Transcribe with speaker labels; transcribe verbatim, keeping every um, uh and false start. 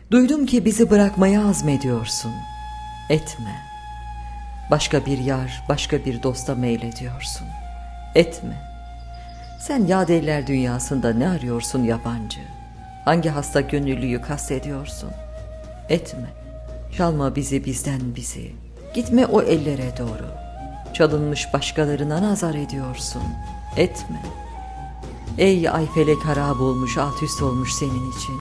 Speaker 1: Duydum ki bizi bırakmaya azmediyorsun. Etme. Başka bir yar, başka bir dosta meylediyorsun. Etme. Sen yad-eller dünyasında ne arıyorsun yabancı? Hangi hasta gönüllüyü kastediyorsun? Etme. Çalma bizi bizden bizi. Gitme o ellere doğru. Çalınmış başkalarına nazar ediyorsun. Etme. Ey ay felek harap olmuş, alt üst olmuş senin için.